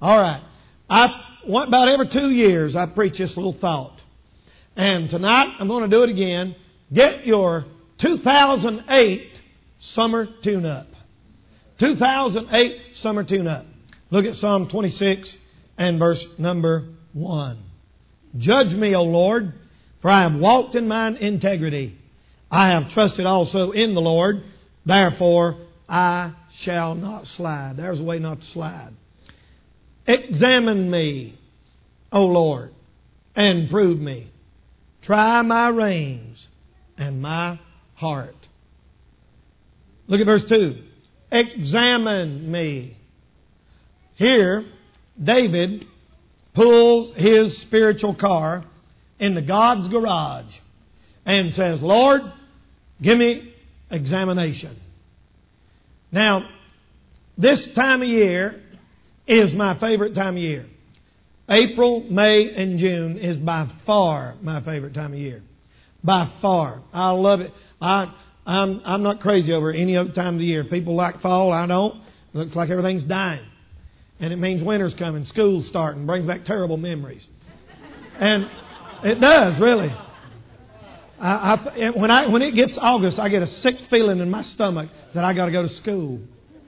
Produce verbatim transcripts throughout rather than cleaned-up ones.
All right. I went about every two years I preach this little thought. And tonight I'm going to do it again. Get your two thousand eight summer tune-up. two thousand eight summer tune-up. Look at Psalm twenty-six and verse number one. Judge me, O Lord, for I have walked in mine integrity. I have trusted also in the Lord, therefore I shall not slide. There's a way not to slide. Examine me, O Lord, and prove me. Try my reins and my heart. Look at verse two. Examine me. Here, David pulls his spiritual car into God's garage and says, Lord, give me examination. Now, this time of year is my favorite time of year. April, May, and June is by far my favorite time of year. By far. I love it. I, I'm, I'm not crazy over any other time of the year. People like fall. I don't. It looks like everything's dying. And it means winter's coming. School's starting. Brings back terrible memories. And it does, really. I, I, when, I, when it gets August, I get a sick feeling in my stomach that I got to go to school.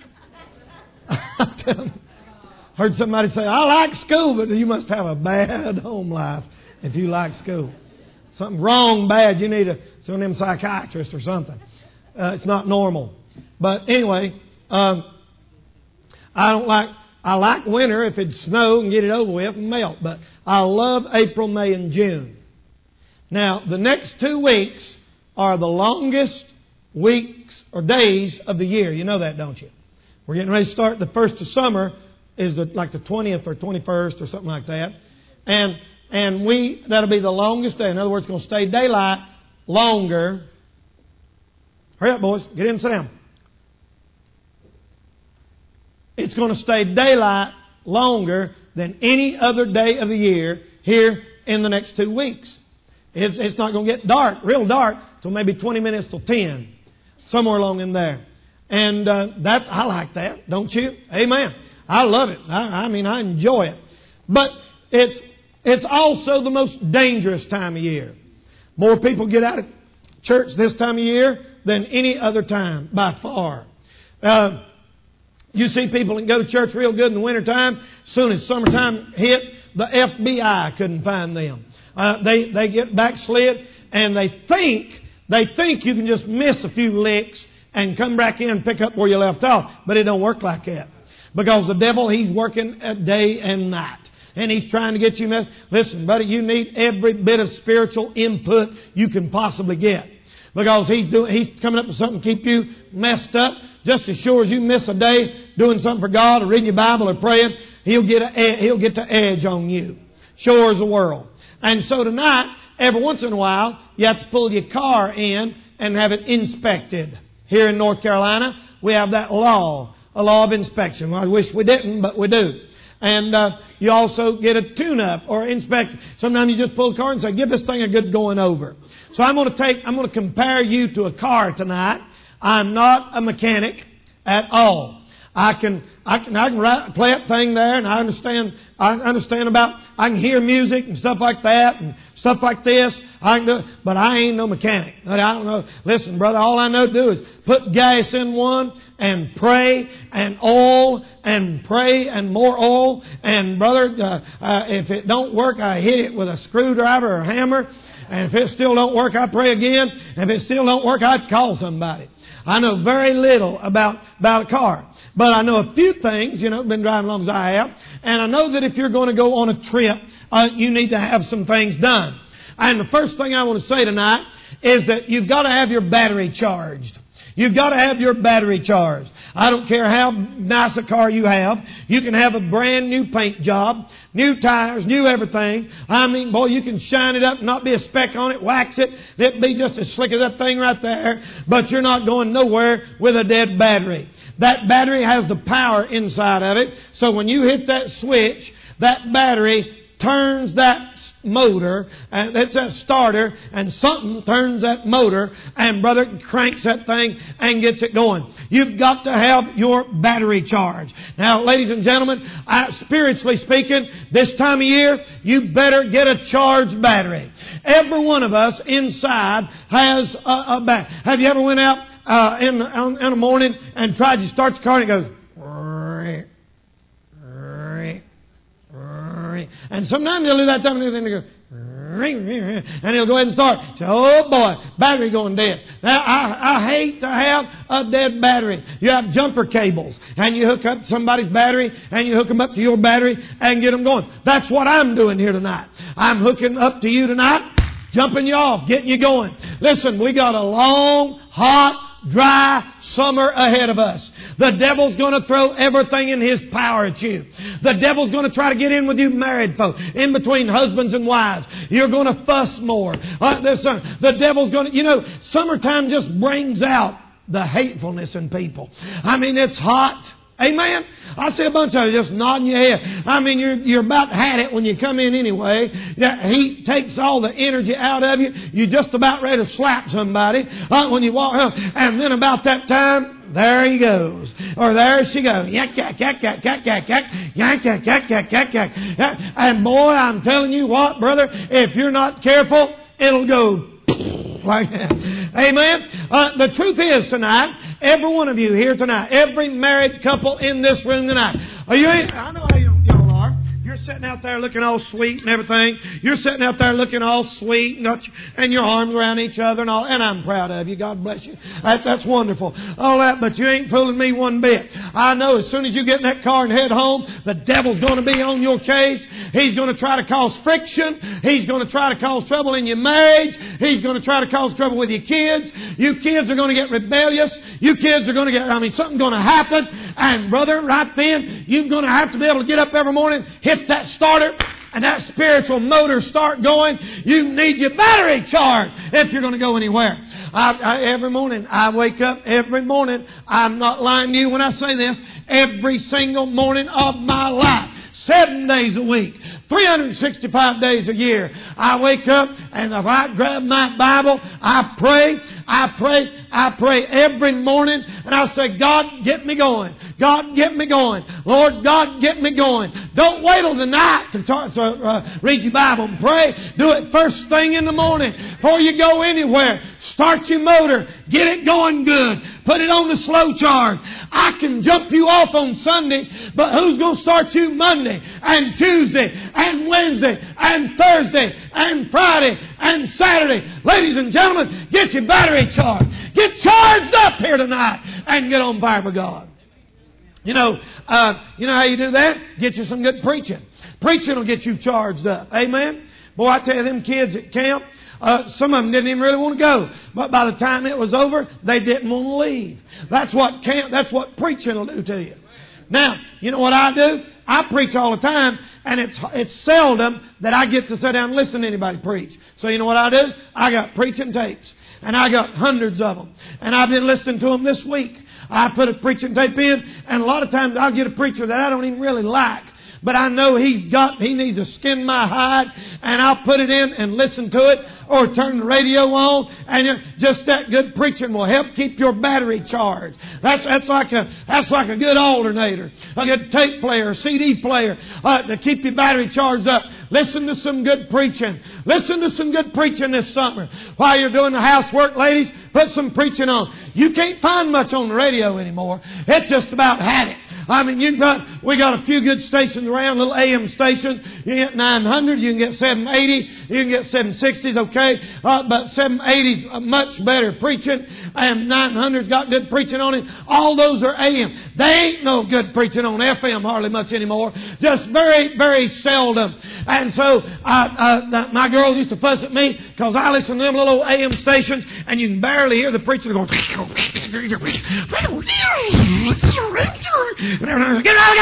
Heard somebody say, I like school, but you must have a bad home life if you like school. Something wrong, bad. You need a, some of them psychiatrist or something. Uh, it's not normal. But anyway, um, I don't like, I like winter if it snow and get it over with and melt. But I love April, May, and June. Now, the next two weeks are the longest weeks or days of the year. You know that, don't you? We're getting ready to start the first of summer is the, like the twentieth or twenty-first or something like that. And and we that'll be the longest day. In other words, it's going to stay daylight longer. Hurry up, boys. Get in and sit down. It's going to stay daylight longer than any other day of the year here in the next two weeks. It's, it's not going to get dark, real dark, till maybe twenty minutes till ten. Somewhere along in there. And uh, that I like that, don't you? Amen. I love it. I, I mean, I enjoy it. But it's it's also the most dangerous time of year. More people get out of church this time of year than any other time, by far. Uh, you see people that go to church real good in the wintertime. As soon as summertime hits, the F B I couldn't find them. Uh, they they get backslid, and they think they think you can just miss a few licks and come back in and pick up where you left off. But it don't work like that. Because the devil, he's working day and night. And he's trying to get you messed. Listen, buddy, you need every bit of spiritual input you can possibly get. Because he's doing, he's coming up with something to keep you messed up. Just as sure as you miss a day doing something for God or reading your Bible or praying, he'll get a, he'll get the edge on you. Sure as the world. And so tonight, every once in a while, you have to pull your car in and have it inspected. Here in North Carolina, we have that law, a law of inspection. Well, I wish we didn't, but we do. And uh, you also get a tune-up or inspection. Sometimes you just pull the car and say, give this thing a good going over. So I'm going to take, I'm going to compare you to a car tonight. I'm not a mechanic at all. I can, I can, I can write, play that thing there, and I understand, I understand about, I can hear music and stuff like that, and stuff like this. I can do, but I ain't no mechanic. I don't know. Listen, brother, all I know to do is put gas in one and pray and oil and pray and more oil. And brother, uh, uh, if it don't work, I hit it with a screwdriver or a hammer. And if it still don't work, I pray again. And if it still don't work, I'd call somebody. I know very little about, about a car. But I know a few things, you know, been driving as long as I have. And I know that if you're going to go on a trip, uh, you need to have some things done. And the first thing I want to say tonight is that you've got to have your battery charged. You've got to have your battery charged. I don't care how nice a car you have. You can have a brand new paint job, new tires, new everything. I mean, boy, you can shine it up, not be a speck on it, wax it. It'd be just as slick as that thing right there. But you're not going nowhere with a dead battery. That battery has the power inside of it. So when you hit that switch, that battery turns that motor, and it's that starter, and something turns that motor, and brother cranks that thing and gets it going. You've got to have your battery charged. Now, ladies and gentlemen, I, spiritually speaking, this time of year, you better get a charged battery. Every one of us inside has a, a battery. Have you ever went out uh, in, in, in the morning and tried to start the car and it goes, and sometimes you'll do that time and then you go, and he'll go ahead and start. So, oh boy, battery going dead. Now, I, I hate to have a dead battery. You have jumper cables, and you hook up somebody's battery, and you hook them up to your battery, and get them going. That's what I'm doing here tonight. I'm hooking up to you tonight, jumping you off, getting you going. Listen, we got a long, hot, dry summer ahead of us. The devil's going to throw everything in his power at you. The devil's going to try to get in with you married folk, in between husbands and wives. You're going to fuss more. Uh, this, uh, the devil's going to, you know, summertime just brings out the hatefulness in people. I mean, it's hot. Amen? I see a bunch of you just nodding your head. I mean, you're, you're about had it when you come in anyway. That heat takes all the energy out of you. You're just about ready to slap somebody uh, when you walk home. And then about that time, there he goes. Or there she goes. Yak, yak, yak, yak, yak, yak, yak, yak, yak, yak, yak, yak, yak. And boy, I'm telling you what, brother, if you're not careful, it'll go like that. Amen? Uh, the truth is tonight, every one of you here tonight, every married couple in this room tonight, are you, I know how you, y'all are. You're sitting out there looking all sweet and everything. You're sitting out there looking all sweet and, and your arms around each other and all. And I'm proud of you. God bless you. That, that's wonderful. All that, but you ain't fooling me one bit. I know as soon as you get in that car and head home, the devil's going to be on your case. He's going to try to cause friction. He's going to try to cause trouble in your marriage. He's going to try to cause trouble with your kids. You kids are going to get rebellious. You kids are going to get, I mean, something's going to happen. And brother, right then, you're going to have to be able to get up every morning, hit that starter, and that spiritual motor start going. You need your battery charged if you're going to go anywhere. I, I, every morning, I wake up every morning. I'm not lying to you when I say this. Every single morning of my life, seven days a week, three hundred sixty-five days a year, I wake up and if I grab my Bible, I pray, I pray, I pray every morning, and I say, God, get me going. God, get me going. Lord, God, get me going. Don't wait till tonight to, talk, to uh, read your Bible and pray. Do it first thing in the morning before you go anywhere. Start your motor. Get it going good. Put it on the slow charge. I can jump you off on Sunday, but who's going to start you Monday and Tuesday and Wednesday and Thursday and Friday and Saturday? Ladies and gentlemen, get your battery charged. Get charged up here tonight and get on fire for God. You know, uh, you know how you do that? Get you some good preaching. Preaching will get you charged up. Amen? Boy, I tell you, them kids at camp, uh, some of them didn't even really want to go. But by the time it was over, they didn't want to leave. That's what camp, that's what preaching will do to you. Now, you know what I do? I preach all the time, and it's it's seldom that I get to sit down and listen to anybody preach. So you know what I do? I got preaching tapes, and I got hundreds of them. And I've been listening to them this week. I put a preaching tape in, and a lot of times I'll get a preacher that I don't even really like. But I know he's got, he needs to skin my hide, and I'll put it in and listen to it, or turn the radio on, and just that good preaching will help keep your battery charged. That's, that's like a, that's like a good alternator, a good tape player, a C D player, uh, to keep your battery charged up. Listen to some good preaching. Listen to some good preaching this summer. While you're doing the housework, ladies, put some preaching on. You can't find much on the radio anymore. It's just about had it. I mean, you've got, we got a few good stations around, little A M stations. You can get nine hundred, you can get seven eighty, you can get seven sixties, okay? Uh, but seven eighty's much better preaching, and nine hundred's got good preaching on it. All those are A M. They ain't no good preaching on F M hardly much anymore. Just very, very seldom. And so, uh, uh, my girls used to fuss at me because I listen to them little A M stations, and you can barely hear the preacher going, get out of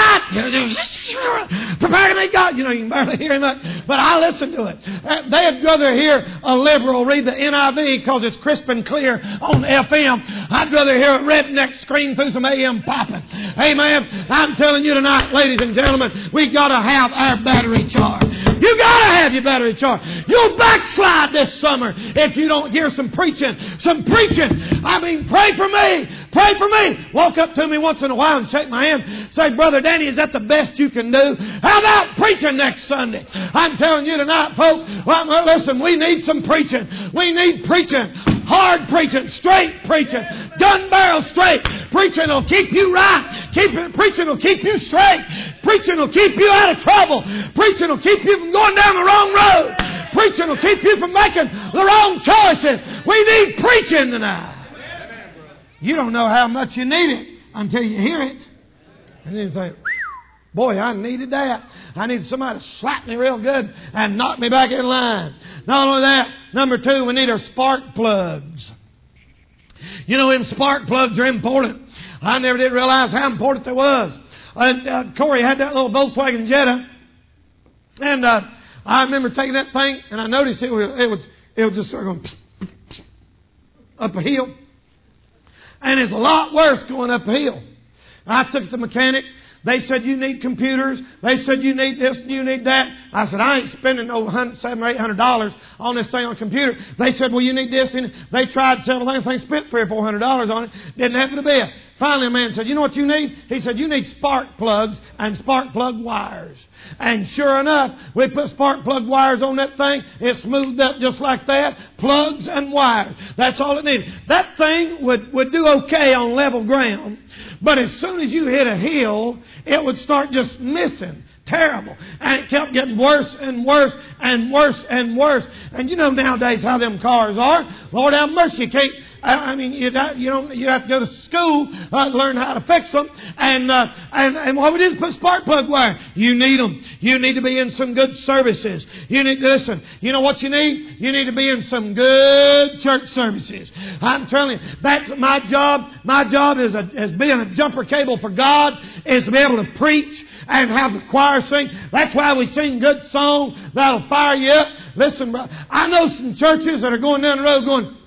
God! Prepare to meet God! You know, you can barely hear him, but I listen to it. They'd rather hear a liberal read the N I V because it's crisp and clear on F M. I'd rather hear a redneck scream through some A M popping. Amen. I'm telling you tonight, ladies and gentlemen, we've got to have our battery charged. You gotta have your battery charged. You'll backslide this summer if you don't hear some preaching. Some preaching. I mean, pray for me. Pray for me. Walk up to me once in a while and shake my hand. Say, Brother Danny, is that the best you can do? How about preaching next Sunday? I'm telling you tonight, folks, well, listen, we need some preaching. We need preaching. Hard preaching. Straight preaching. Gun barrel straight. Preaching will keep you right. Keep it, preaching will keep you straight. Preaching will keep you out of trouble. Preaching will keep you from going down the wrong road. Preaching will keep you from making the wrong choices. We need preaching tonight. You don't know how much you need it until you hear it. And then you think, boy, I needed that. I needed somebody to slap me real good and knock me back in line. Not only that, number two, we need our spark plugs. You know, them spark plugs are important. I never did realize how important they was. And uh, Corey had that little Volkswagen Jetta, and uh, I remember taking that thing, and I noticed it was it was it was just sort of going pss, pss, pss, up a hill, and it's a lot worse going up a hill. I took it to mechanics. They said, you need computers. They said, you need this, you need that. I said, I ain't spending no seven or eight hundred dollars on this thing on a computer. They said, well, you need this. And they tried several things. They spent three or four hundred dollars on it. Didn't happen to be it. Finally, a man said, you know what you need? He said, you need spark plugs and spark plug wires. And sure enough, we put spark plug wires on that thing. It smoothed up just like that. Plugs and wires. That's all it needed. That thing would, would do okay on level ground. But as soon as you hit a hill, it would start just missing. Terrible. And it kept getting worse and worse and worse and worse. And you know nowadays how them cars are. Lord have mercy. You can't, I, I mean, you you don't, you have to go to school uh, to learn how to fix them. And, uh, and, and what we did is put spark plug wire. You need them. You need to be in some good services. You need to listen. You know what you need? You need to be in some good church services. I'm telling you, that's my job. My job is, a, as being a jumper cable for God is to be able to preach and have the choir sing. That's why we sing good songs that'll fire you up. Listen, bro, I know some churches that are going down the road going,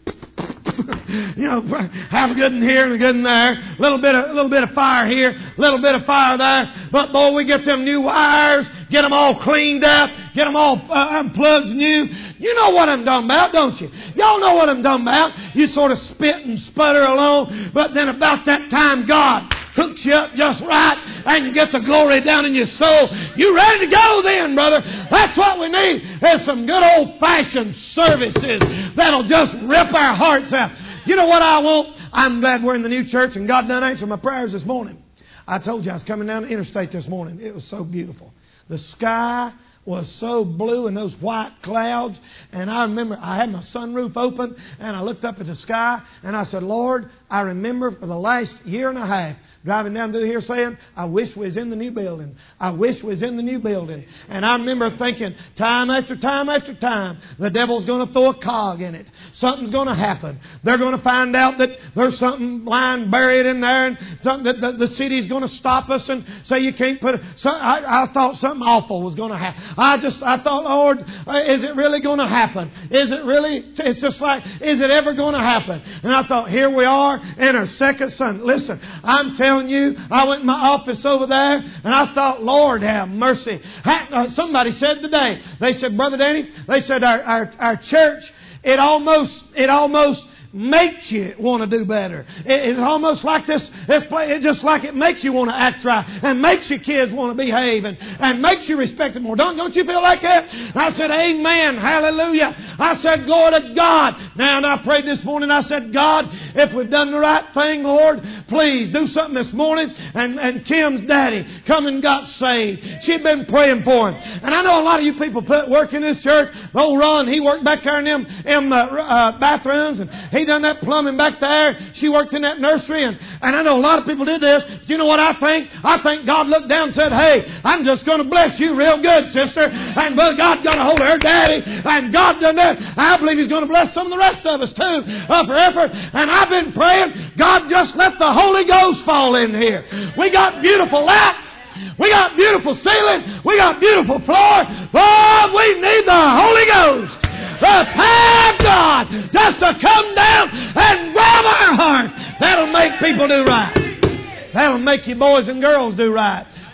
you know, have a good in here and a good in there. A little bit of, a little bit of fire here, a little bit of fire there. But boy, we get them new wires, get them all cleaned up, get them all uh, unplugged new. You know what I'm talking about, don't you? Y'all know what I'm talking about. You sort of spit and sputter along, but then about that time, God hooks you up just right, and you get the glory down in your soul. You ready to go then, brother? That's what we need. There's some good old-fashioned services that'll just rip our hearts out. You know what I want? I'm glad we're in the new church, and God done answered my prayers this morning. I told you I was coming down the interstate this morning. It was so beautiful. The sky was so blue and those white clouds. And I remember I had my sunroof open, and I looked up at the sky, and I said, Lord, I remember for the last year and a half driving down through here saying, I wish we was in the new building. I wish we was in the new building. And I remember thinking, time after time after time, the devil's going to throw a cog in it. Something's going to happen. They're going to find out that there's something lying buried in there, and something that the, the city's going to stop us and say you can't put it. So I, I thought something awful was going to happen. I just, I thought, Lord, is it really going to happen? Is it really, it's just like, is it ever going to happen? And I thought, here we are in our second Sunday. Listen, I'm telling you, I went in my office over there, and I thought, Lord have mercy. Somebody said today, they said, Brother Danny, they said our, our, our church, it almost, it almost makes you want to do better. It, it's almost like this, this play, it's just like it makes you want to act right, and makes your kids want to behave, and, and makes you respect them more. Don't, don't you feel like that? And I said, amen, hallelujah. I said, glory to God. Now, and I prayed this morning, I said, God, if we've done the right thing, Lord, please do something this morning. And, and Kim's daddy come and got saved. She'd been praying for him. And I know a lot of you people put work in this church. Old Ron, he worked back there in them, in the uh, bathrooms, and he done that plumbing back there. She worked in that nursery, and, and I know a lot of people did this. Do you know what I think? I think God looked down and said, hey, I'm just going to bless you real good, sister. And but God got a hold of her daddy, and God done that. I believe He's going to bless some of the rest of us too uh, for effort. And I've been praying, God, just let the Holy Ghost fall in here. We got beautiful lights. We got beautiful ceiling. We got beautiful floor. Lord, we need the Holy Ghost. The power of God just to come down and grab our hearts. That'll make people do right. That'll make you boys and girls do right.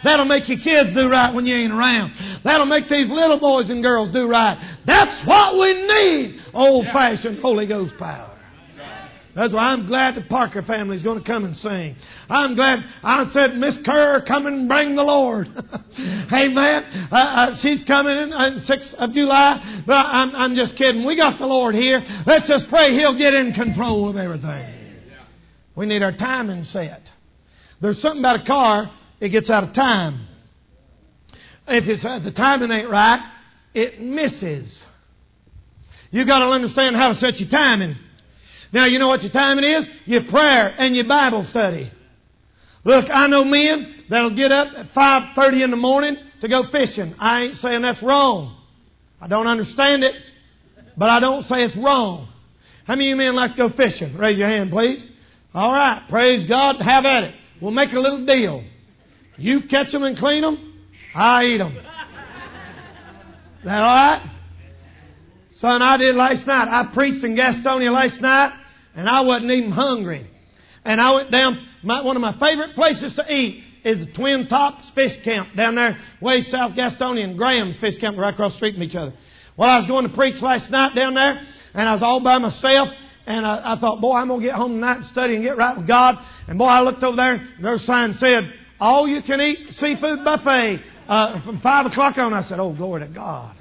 That'll make your kids do right when you ain't around. That'll make these little boys and girls do right. That's what we need. Old-fashioned Holy Ghost power. That's why I'm glad the Parker family is going to come and sing. I'm glad. I said, Miss Kerr, come and bring the Lord. Amen. Uh, uh, she's coming in on the sixth of July. But I'm, I'm just kidding. We got the Lord here. Let's just pray He'll get in control of everything. We need our timing set. There's something about a car, it gets out of time. If, it's, if the timing ain't right, it misses. You've got to understand how to set your timing. Now, you know what your timing is? Your prayer and your Bible study. Look, I know men that'll get up at five thirty in the morning to go fishing. I ain't saying that's wrong. I don't understand it, but I don't say it's wrong. How many of you men like to go fishing? Raise your hand, please. All right. Praise God. Have at it. We'll make a little deal. You catch them and clean them, I eat them. Is that all right? Son, I did last night. I preached in Gastonia last night, and I wasn't even hungry. And I went down, my, one of my favorite places to eat is the Twin Tops Fish Camp down there, way south Gastonia, and Graham's Fish Camp right across the street from each other. Well, I was going to preach last night down there, and I was all by myself, and I, I thought, boy, I'm going to get home tonight and study and get right with God. And boy, I looked over there, and their sign said, all you can eat seafood buffet uh, from five o'clock on. I said, oh, glory to God.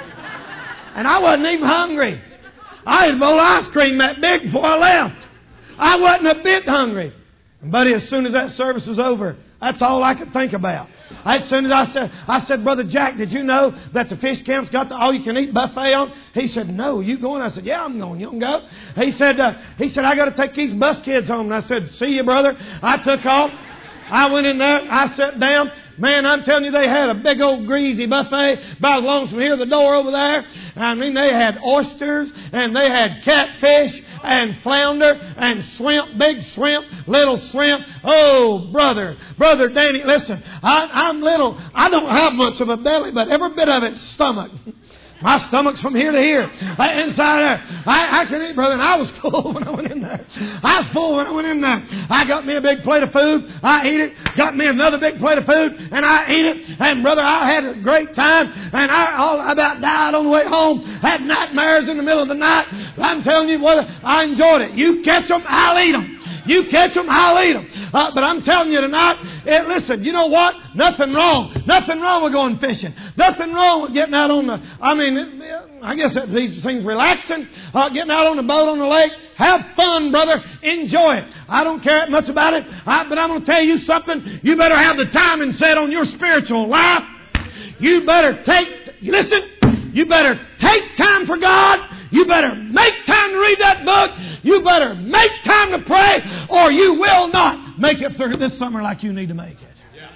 And I wasn't even hungry. I had a bowl of ice cream that big before I left. I wasn't a bit hungry. And buddy, as soon as that service was over, that's all I could think about. As soon as I said, I said, Brother Jack, did you know that the fish camp's got the all-you-can-eat buffet on? He said, no, you going? I said, yeah, I'm going. You can go? He said, uh, he said, I got to take these bus kids home. And I said, see you, brother. I took off. I went in there. I sat down. Man, I'm telling you, they had a big old greasy buffet about as long as from here to the door over there. I mean, they had oysters and they had catfish and flounder and shrimp, big shrimp, little shrimp. Oh, brother, brother Danny, listen, I, I'm little. I don't have much of a belly, but every bit of it's stomach. My stomach's from here to here. Inside there. I, I can eat, brother. And I was full when I went in there. I was full when I went in there. I got me a big plate of food. I ate it. Got me another big plate of food. And I ate it. And brother, I had a great time. And I all I about died on the way home. Had nightmares in the middle of the night. I'm telling you, brother, I enjoyed it. You catch them, I'll eat them. You catch them, I'll eat them. Uh, but I'm telling you tonight, it, listen, you know what? Nothing wrong. Nothing wrong with going fishing. Nothing wrong with getting out on the, I mean, it, I guess that these things relaxing, uh, getting out on the boat on the lake. Have fun, brother. Enjoy it. I don't care much about it, I, but I'm going to tell you something. You better have the timing set on your spiritual life. You better take, listen, you better take time for God. You better make time to read that book. You better make time to pray, or you will not make it through this summer like you need to make it. Yeah.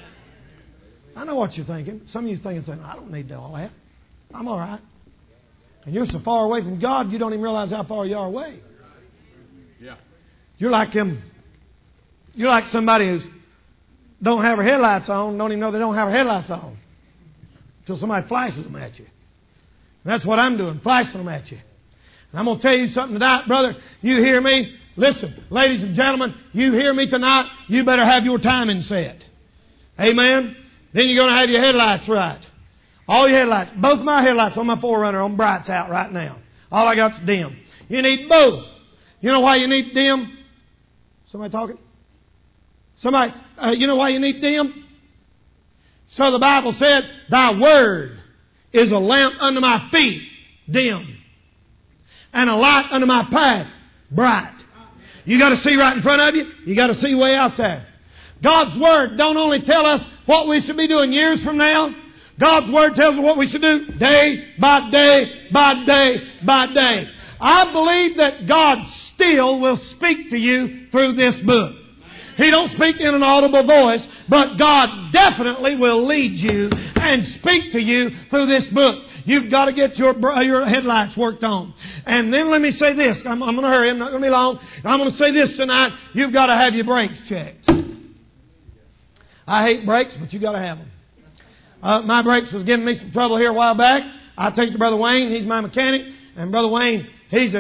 I know what you're thinking. Some of you thinking, saying, I don't need all that. I'm all right. And you're so far away from God, you don't even realize how far you are away. Yeah. You're like him. You're like somebody who's don't have her headlights on, don't even know they don't have her headlights on until somebody flashes them at you. And that's what I'm doing, flashing them at you. And I'm going to tell you something tonight, brother. You hear me? Listen, ladies and gentlemen, you hear me tonight, you better have your timing set. Amen? Then you're going to have your headlights right. All your headlights. Both my headlights on my four runner on brights out right now. All I got's dim. You need both. You know why you need dim? Somebody talking? Somebody, uh, you know why you need dim? So the Bible said, thy word is a lamp unto my feet, dim. And a light unto my path, bright. You got to see right in front of you. You got to see way out there. God's Word don't only tell us what we should be doing years from now. God's Word tells us what we should do day by day by day by day. I believe that God still will speak to you through this book. He don't speak in an audible voice, but God definitely will lead you and speak to you through this book. You've got to get your your headlights worked on. And then let me say this. I'm, I'm going to hurry. I'm not going to be long. I'm going to say this tonight. You've got to have your brakes checked. I hate brakes, but you've got to have them. Uh, my brakes was giving me some trouble here a while back. I take it to Brother Wayne. He's my mechanic. And Brother Wayne, he's a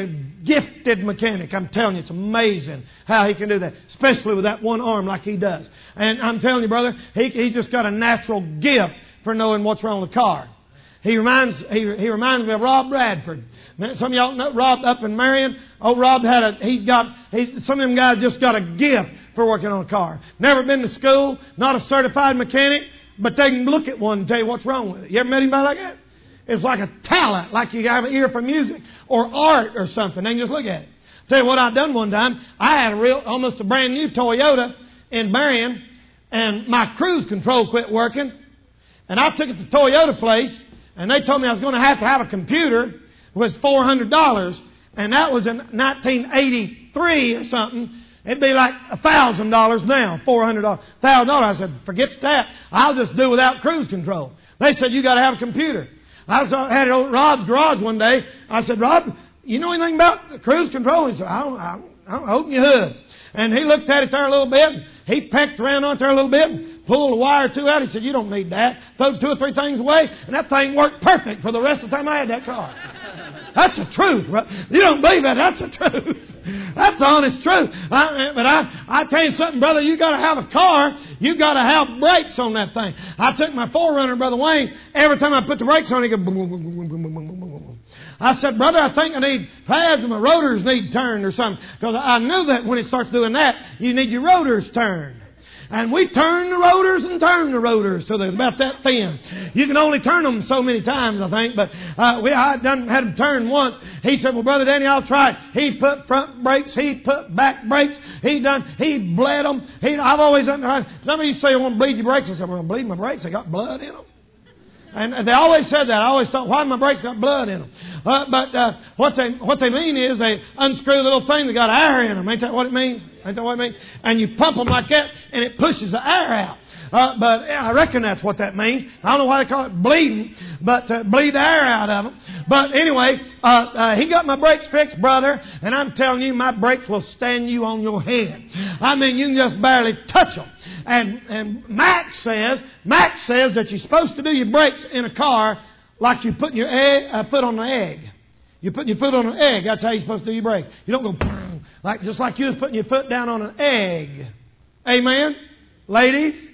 gifted mechanic. I'm telling you, it's amazing how he can do that, especially with that one arm like he does. And I'm telling you, brother, he, he's just got a natural gift for knowing what's wrong with the car. He reminds he, he reminds me of Rob Bradford. Some of y'all know Rob up in Marion. Oh, Rob had a he got he, some of them guys just got a gift for working on a car. Never been to school, not a certified mechanic, but they can look at one and tell you what's wrong with it. You ever met anybody like that? It's like a talent, like you have an ear for music or art or something. They can just look at it. Tell you what I've done one time. I had a real almost a brand new Toyota in Marion, and my cruise control quit working, and I took it to Toyota place. And they told me I was going to have to have a computer. It was four hundred dollars. And that was in nineteen eighty-three or something. It'd be like one thousand dollars now, four hundred dollars. one thousand dollars. I said, forget that. I'll just do without cruise control. They said, you got to have a computer. I was, I had it at Rob's garage one day. I said, Rob, you know anything about cruise control? He said, I don't, I don't, I don't open your hood. And he looked at it there a little bit. He pecked around on it there a little bit, pulled a wire or two out. He said, you don't need that. Throw two or three things away, and that thing worked perfect for the rest of the time I had that car. That's the truth. You don't believe that? That's the truth. That's the honest truth. I, but I, I tell you something, brother, you got to have a car. You got to have brakes on that thing. I took my four runner, Brother Wayne. Every time I put the brakes on, he go boom, boom, boom, boom, boom, boom, boom, boom, boom. I said, brother, I think I need pads and my rotors need turned or something. Because I knew that when it starts doing that, you need your rotors turned. And we turn the rotors and turn the rotors till they're about that thin. You can only turn them so many times, I think. But uh, we I done had them turned once. He said, well, Brother Danny, I'll try it. He put front brakes. He put back brakes. He done. He bled them. He, I've always done. Somebody used to say, I want to bleed your brakes. I said, well, I'm bleeding my brakes. They got blood in them. And they always said that. I always thought, why my brakes got blood in them? Uh, but uh, what they what they mean is they unscrew the little thing that got air in them. Ain't that what it means? Ain't that what it means? And you pump them like that, and it pushes the air out. Uh, but yeah, I reckon that's what that means. I don't know why they call it bleeding, but uh, bleed the air out of them. But anyway, uh, uh, he got my brakes fixed, brother, and I'm telling you, my brakes will stand you on your head. I mean, you can just barely touch them. And and Max says, Max says that you're supposed to do your brakes in a car like you're putting your egg, uh, foot on an egg. You're putting your foot on an egg. That's how you're supposed to do your brakes. You don't go like just like you was putting your foot down on an egg. Amen, ladies.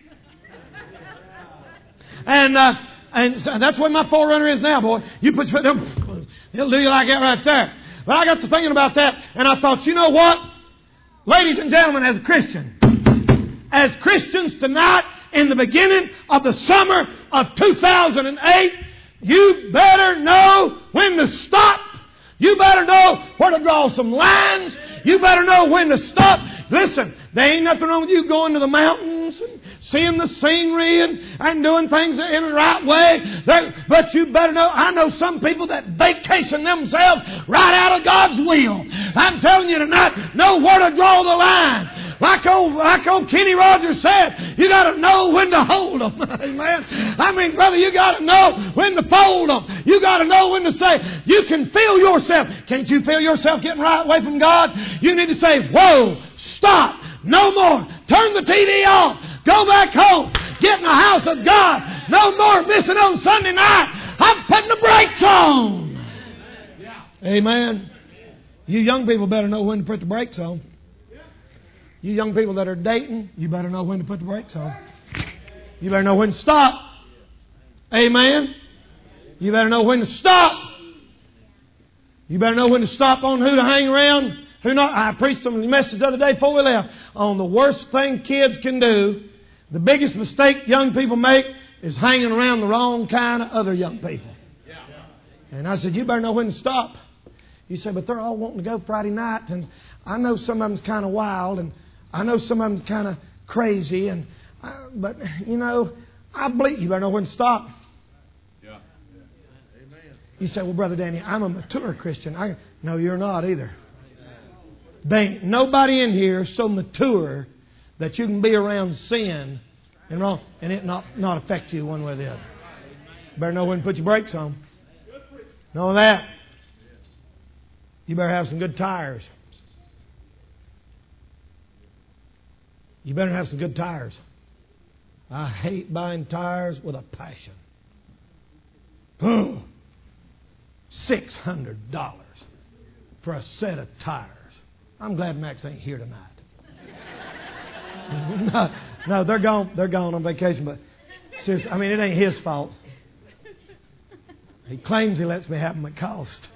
And uh, and so that's what my four runner is now, boy. You put your foot down, he'll do you like that right there. But I got to thinking about that, and I thought, you know what, ladies and gentlemen, as a Christian, as Christians tonight, in the beginning of the summer of two thousand eight, you better know when to stop. You better know where to draw some lines. You better know when to stop. Listen, there ain't nothing wrong with you going to the mountains and seeing the scenery and, and doing things in the right way. There, but you better know, I know some people that vacation themselves right out of God's will. I'm telling you tonight, know where to draw the line. Like old, like old Kenny Rogers said, you got to know when to hold them. Amen. I mean, brother, you got to know when to fold them. You got to know when to say, you can feel yourself. Can't you feel yourself getting right away from God? You need to say, whoa, stop, no more. Turn the T V off. Go back home. Get in the house of God. No more missing on Sunday night. I'm putting the brakes on. Amen. You young people better know when to put the brakes on. You young people that are dating, you better know when to put the brakes on. You better know when to stop. Amen. You better know when to stop. You better know when to stop on who to hang around, who not. I preached them a message the other day before we left on the worst thing kids can do. The biggest mistake young people make is hanging around the wrong kind of other young people. And I said, you better know when to stop. You say, but they're all wanting to go Friday night, and I know some of them's kind of wild, and I know some of them's kind of crazy, and uh, but you know, I believe you better know when to stop. Yeah. Amen. You say, well, Brother Danny, I'm a mature Christian. I, no, you're not either. There ain't nobody in here so mature that you can be around sin and wrong and it not, not affect you one way or the other. You better know when to put your brakes on. Know that. You better have some good tires. You better have some good tires. I hate buying tires with a passion. Oh, six hundred dollars for a set of tires. I'm glad Max ain't here tonight. no, no, they're gone. They're gone on vacation. But seriously, I mean, it ain't his fault. He claims he lets me have them at cost.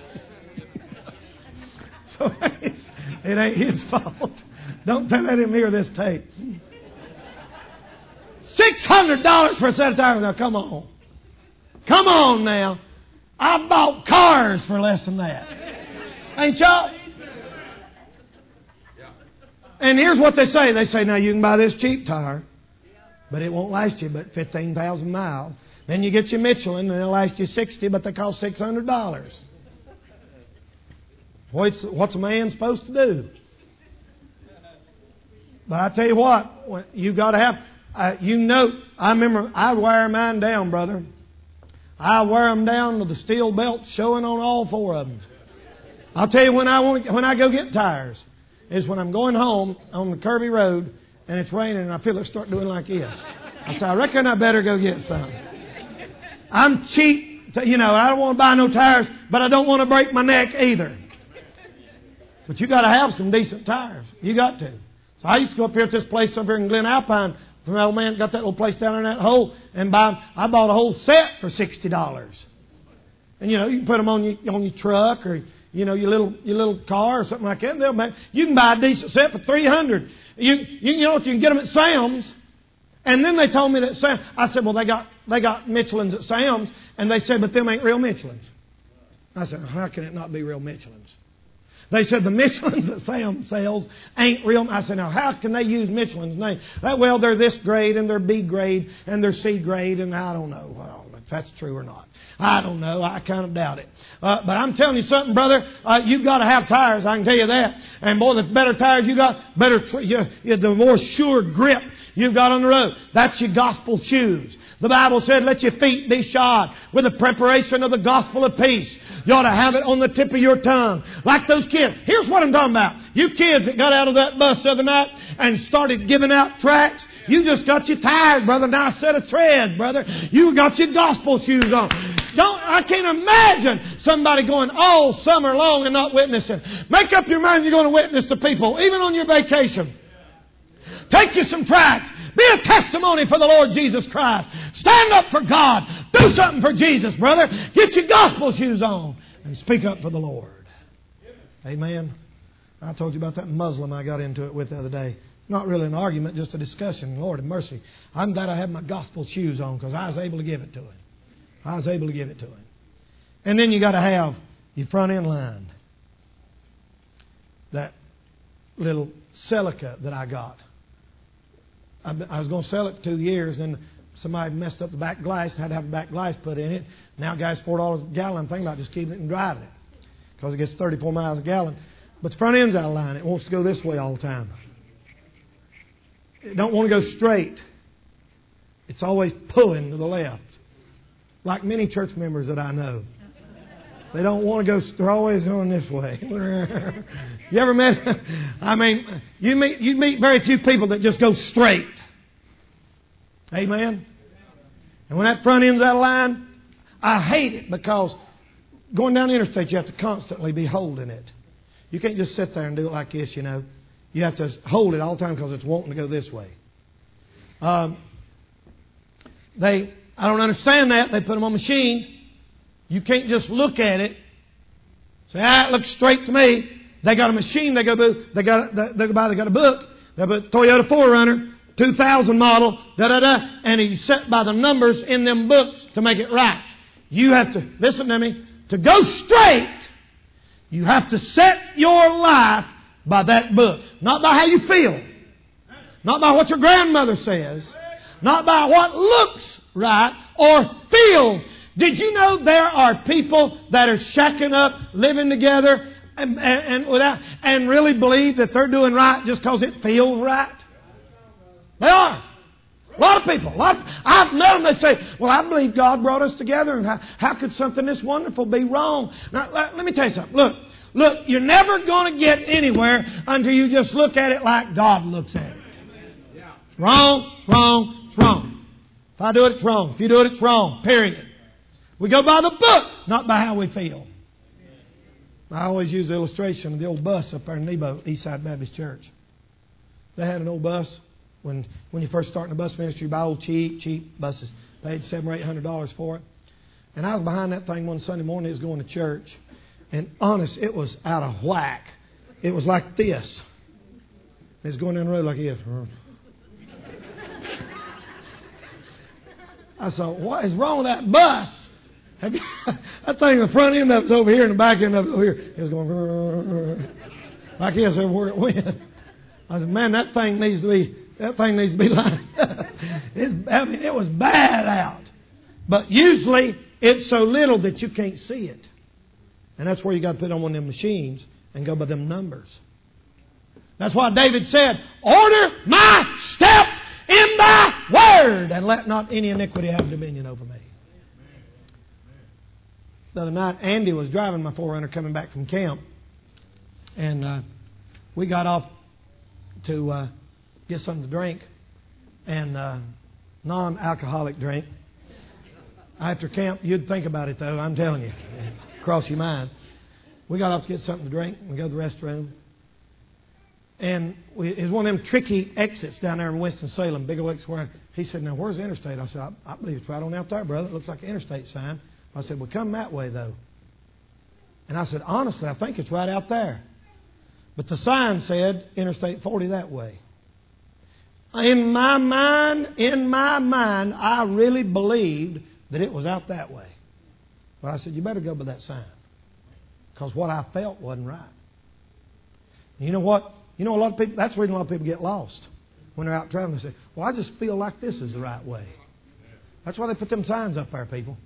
So it ain't his fault. Don't let him hear this tape. Six hundred dollars for a set of tires. Now, come on, come on now. I bought cars for less than that. Ain't y'all? And here's what they say. They say, now you can buy this cheap tire, but it won't last you but fifteen thousand miles. Then you get your Michelin, and it'll last you sixty, but they cost six hundred dollars. What's, what's a man supposed to do? But I tell you what, you got to have, uh, you know, I remember I wear mine down, brother. I wear them down to the steel belt showing on all four of them. I'll tell you when I want, when I go get tires, is when I'm going home on the Kirby Road and it's raining and I feel it start doing like this. I say, I reckon I better go get some. I'm cheap, to, you know, I don't want to buy no tires, but I don't want to break my neck either. But you got to have some decent tires. You got to. So I used to go up here at this place up here in Glen Alpine. My old man got that little place down there in that hole, and buy, I bought a whole set for sixty dollars. And you know, you can put them on your on your truck or you know your little your little car or something like that. And they'll make, you can buy a decent set for three hundred. You you, you know what, you can get them at Sam's. And then they told me that Sam. I said, well, they got they got Michelins at Sam's, and they said, but them ain't real Michelins. I said, how can it not be real Michelins? They said the Michelins that Sam sells ain't real. I said, now how can they use Michelin's name? Well, they're this grade and they're B grade and they're C grade, and I don't know well, if that's true or not. I don't know. I kind of doubt it. Uh, but I'm telling you something, brother. Uh, you've got to have tires. I can tell you that. And boy, the better tires you got, better tr- you, you, the more sure grip you've got on the road. That's your gospel shoes. The Bible said, let your feet be shod with the preparation of the gospel of peace. You ought to have it on the tip of your tongue. Like those kids. Here's what I'm talking about. You kids that got out of that bus the other night and started giving out tracts, you just got your tires, brother. Now set of tread, brother. You got your gospel shoes on. Don't, I can't imagine somebody going all summer long and not witnessing. Make up your mind you're going to witness to people, even on your vacation. Take you some tracts. Be a testimony for the Lord Jesus Christ. Stand up for God. Do something for Jesus, brother. Get your gospel shoes on and speak up for the Lord. Amen. I told you about that Muslim I got into it with the other day. Not really an argument, just a discussion. Lord have mercy. I'm glad I had my gospel shoes on because I was able to give it to him. I was able to give it to him. And then you got to have your front end line. That little Celica that I got. I was going to sell it for two years, and then somebody messed up the back glass, had to have the back glass put in it. Now, guys, four dollars a gallon. I'm thinking about just keeping it and driving it because it gets thirty-four miles a gallon. But the front end's out of line. It wants to go this way all the time. It don't want to go straight. It's always pulling to the left, like many church members that I know. They don't want to go, they're always going this way. You ever met, I mean, you meet, you meet very few people that just go straight. Amen? And when that front end's out of line, I hate it because going down the interstate, you have to constantly be holding it. You can't just sit there and do it like this, you know. You have to hold it all the time because it's wanting to go this way. Um, they, I don't understand that. They put them on machines. You can't just look at it. Say, ah, it looks straight to me. They got a machine. They go, they got, they go by. They got a book. They put Toyota four runner, two thousand model, da da da, and he's set by the numbers in them books to make it right. You have to listen to me. To go straight, you have to set your life by that book, not by how you feel, not by what your grandmother says, not by what looks right or feels. Did you know there are people that are shacking up, living together, and, and, and without and really believe that they're doing right just because it feels right? They are. A lot of people. A lot of, I've met them. They say, well, I believe God brought us together, and how, how could something this wonderful be wrong? Now, let, let me tell you something. Look, look, you're never going to get anywhere until you just look at it like God looks at it. It's wrong, it's wrong, it's wrong. If I do it, it's wrong. If you do it, it's wrong. Period. We go by the book, not by how we feel. I always use the illustration of the old bus up there in Nebo, Eastside Baptist Church. They had an old bus when when you first start in the bus ministry. You buy old cheap, cheap buses. Paid seven or eight hundred dollars for it. And I was behind that thing one Sunday morning. It was going to church, and honest, it was out of whack. It was like this. It was going down the road like this. I thought, what is wrong with that bus? That thing, the front end of it's over here and the back end of it over here. It was going like this everywhere it went. I said, man, that thing needs to be, that thing needs to be lined up. It's, I mean, it was bad out. But usually it's so little that you can't see it. And that's where you got to put on one of them machines and go by them numbers. That's why David said, order my steps in thy word, and let not any iniquity have dominion over me. The other night, Andy was driving my four runner coming back from camp. And uh, we got off to uh, get something to drink. And uh, non-alcoholic drink. After camp, you'd think about it, though. I'm telling you. Cross your mind. We got off to get something to drink and go to the restroom. And we, it was one of them tricky exits down there in Winston-Salem, big old exit where he said, now, where's the interstate? I said, I, I believe it's right on out there, brother. It looks like an interstate sign. I said, well, come that way, though. And I said, honestly, I think it's right out there. But the sign said Interstate forty that way. In my mind, in my mind, I really believed that it was out that way. But I said, you better go by that sign. Because what I felt wasn't right. And you know what? You know, a lot of people, that's the reason a lot of people get lost. When they're out traveling, they say, well, I just feel like this is the right way. That's why they put them signs up there, people.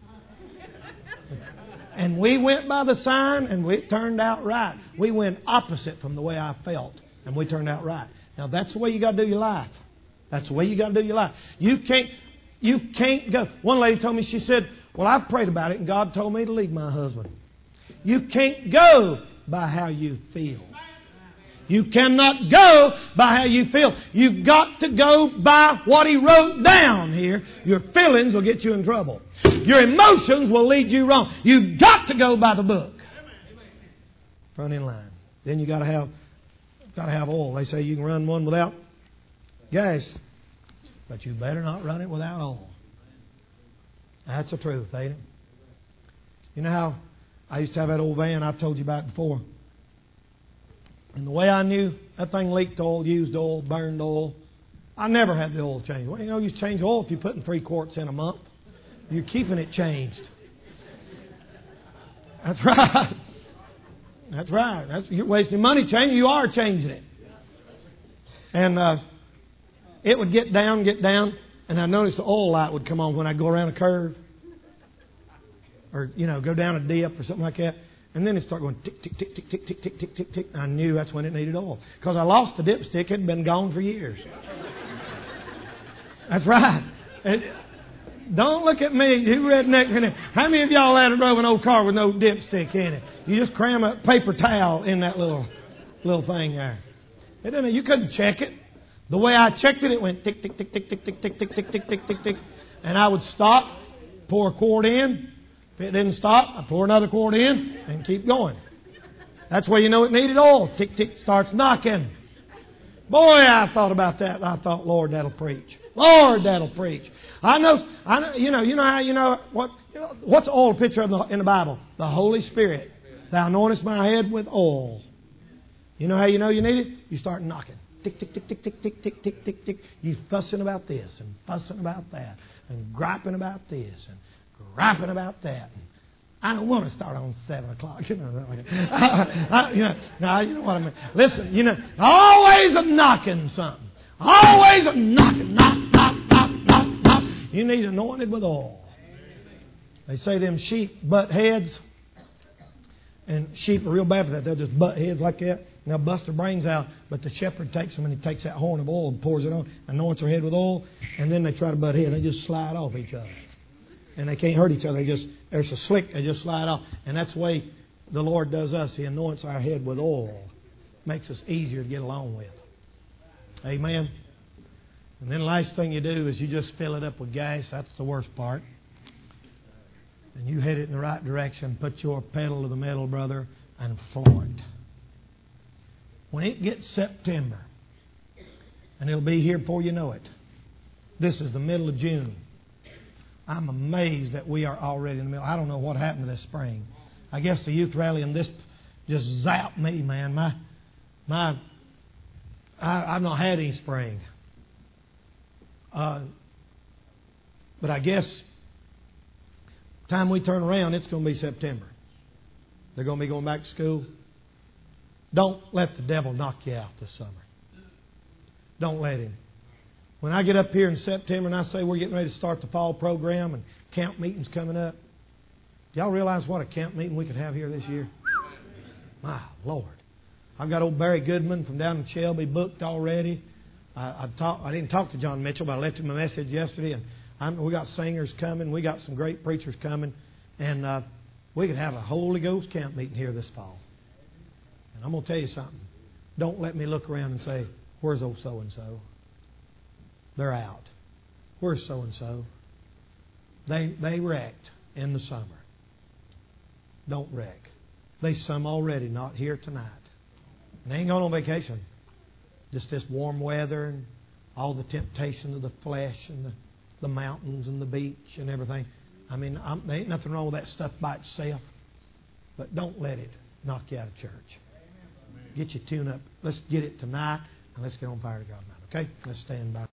And we went by the sign, and we, it turned out right. We went opposite from the way I felt, and we turned out right. Now, that's the way you got to do your life. That's the way you got to do your life. You can't, you can't go. One lady told me, she said, well, I've prayed about it, and God told me to leave my husband. You can't go by how you feel. You cannot go by how you feel. You've got to go by what He wrote down here. Your feelings will get you in trouble. Your emotions will lead you wrong. You've got to go by the book. Front end line. Then you got to have, got to have oil. They say you can run one without gas, but you better not run it without oil. That's the truth, ain't it? You know how I used to have that old van I've told you about before. And the way I knew that thing leaked oil, used oil, burned oil, I never had the oil changed. Well, you know, you change oil if you're putting three quarts in a month. You're keeping it changed. That's right. That's right. That's, you're wasting money changing. You are changing it. And uh, it would get down, get down, and I noticed the oil light would come on when I go around a curve. Or, you know, go down a dip or something like that. And then it started going tick, tick, tick, tick, tick, tick, tick, tick, tick, tick. I knew that's when it needed oil. Because I lost the dipstick. It had been gone for years. That's right. And don't look at me. You redneck. How many of y'all had drove an old car with no dipstick in it? You just cram a paper towel in that little little thing there. It didn't, you couldn't check it. The way I checked it, it went tick, tick, tick, tick, tick, tick, tick, tick, tick, tick, tick, tick, tick. And I would stop, pour a quart in. If it didn't stop, I pour another quart in and keep going. That's where you know it needed oil. Tick, tick, starts knocking. Boy, I thought about that. I thought, Lord, that'll preach. Lord, that'll preach. I know, I know, you know, you know how you know what? You know, what's the oil picture of the, in the Bible? The Holy Spirit. Thou anointest my head with oil. You know how you know you need it? You start knocking. Tick, tick, tick, tick, tick, tick, tick, tick, tick, tick. You fussing about this and fussing about that and griping about this and griping about that. I don't want to start on seven o'clock. You know, I, I, you know, now, you know what I mean. Listen, you know, always a knocking something. Always a knocking, knock, knock, knock, knock, knock. You need anointed with oil. They say them sheep butt heads, and sheep are real bad for that. They'll just butt heads like that, and they'll bust their brains out. But the shepherd takes them and he takes that horn of oil and pours it on, anoints their head with oil, and then they try to butt heads. They just slide off each other. And they can't hurt each other. They just, there's a slick, they just slide off. And that's the way the Lord does us. He anoints our head with oil. Makes us easier to get along with. Amen. And then the last thing you do is you just fill it up with gas. That's the worst part. And you head it in the right direction. Put your pedal to the metal, brother. and floor it. When it gets September, and it'll be here before you know it, this is the middle of June. I'm amazed that we are already in the middle. I don't know what happened to this spring. I guess the youth rally and this just zapped me, man. My, my, I, I've not had any spring. Uh, but I guess time we turn around, it's going to be September. They're going to be going back to school. Don't let the devil knock you out this summer. Don't let him. When I get up here in September and I say we're getting ready to start the fall program and camp meetings coming up, do y'all realize what a camp meeting we could have here this year? My Lord. I've got old Barry Goodman from down in Shelby booked already. I, I've talk, I didn't talk to John Mitchell, but I left him a message yesterday. And I'm, we got singers coming. We got some great preachers coming. And uh, we could have a Holy Ghost camp meeting here this fall. And I'm going to tell you something. Don't let me look around and say, where's old so-and-so? They're out. Where's so-and-so? They, they wrecked in the summer. Don't wreck. They some already not here tonight. And they ain't going on vacation. Just this warm weather and all the temptation of the flesh and the, the mountains and the beach and everything. I mean, I'm, there ain't nothing wrong with that stuff by itself. But don't let it knock you out of church. Get your tune up. Let's get it tonight and let's get on fire to God now. Okay? Let's stand by.